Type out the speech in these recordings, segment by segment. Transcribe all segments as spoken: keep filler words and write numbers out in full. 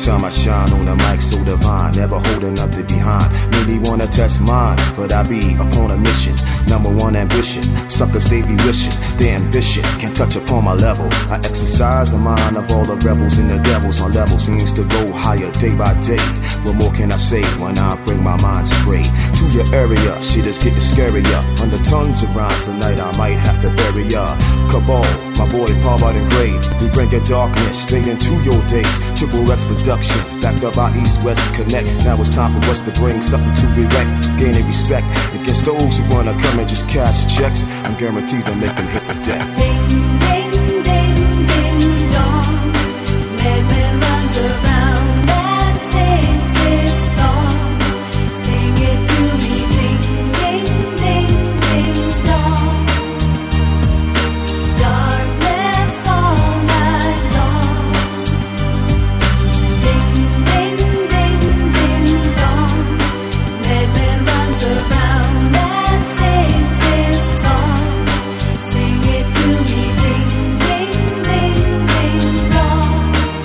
time I shine on the mic so divine, never holding nothing behind. Many wanna test mine, but I be upon a mission. Number one ambition, suckers they be wishing. Their ambition can touch upon my level. I exercise the mind of all the rebels and the devils. My level seems to go higher day by day. What more can I say when I bring my mind straight to your area? Shit is getting scarier. Under tons of rhymes tonight, I might have to bury ya. Cabal, my boy Parvard and Grade. We bring your darkness straight into your days. Triple X production, backed up by East-West Connect. Now it's time for us to bring something to erect, gaining respect against those who wanna come and just cash checks. I'm guaranteed to make them hit the deck. Ding, ding, ding, ding, dong. Madman runs around and sings his song. Sing it to me, ding, ding, ding, ding, dong. Darkness all night long. Ding, ding, ding, ding, dong. Madman runs around and sings his song. Sing it to me, ding, ding, ding, ding, dong.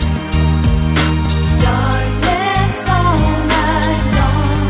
Darkness all night long.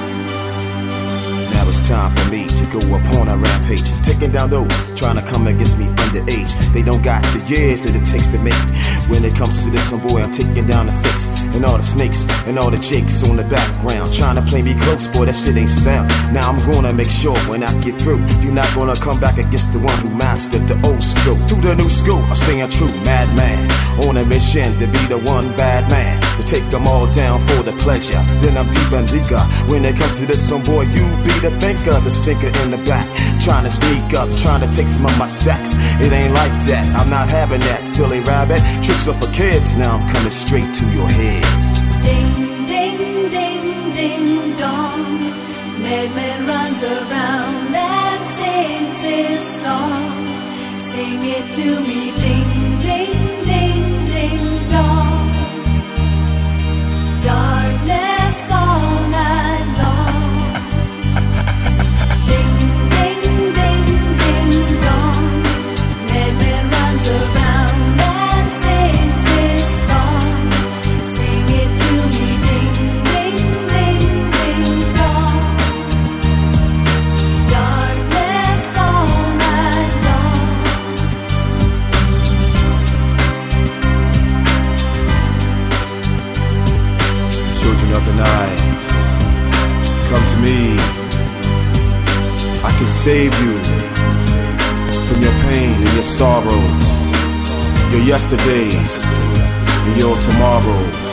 Now it's time for me to go upon a rampage, taking down those trying to come against me underage. They don't got the years that it takes to make. When it comes to this, some boy, I'm taking down the fix. And all the snakes and all the jakes on the background, trying to play me close, boy, that shit ain't sound. Now I'm gonna make sure when I get through, you're not gonna come back against the one who mastered the old school. Through the new school, I'm staying true, madman, on a mission to be the one bad man, to take them all down for the pleasure. Then I'm deep and deeper. When it comes to this, some boy, you be the thinker, the stinker in the back, trying to sneak up, trying to take some of my stacks. It ain't like that, I'm not having that, silly rabbit. Tricks are for kids, now I'm coming straight to your head. Ding, ding, ding, ding, dong. Madman runs around and sings his song. Sing it to me, ding, ding, ding, ding, dong. Darkness all night long. Ding, ding, ding, ding, dong. Madman runs around and sings his song. Sing it to me, ding, ding, ding, ding, dong. Darkness all night long. Children of the night, come to me. I can save you from your pain and your sorrows, your yesterdays and your tomorrows.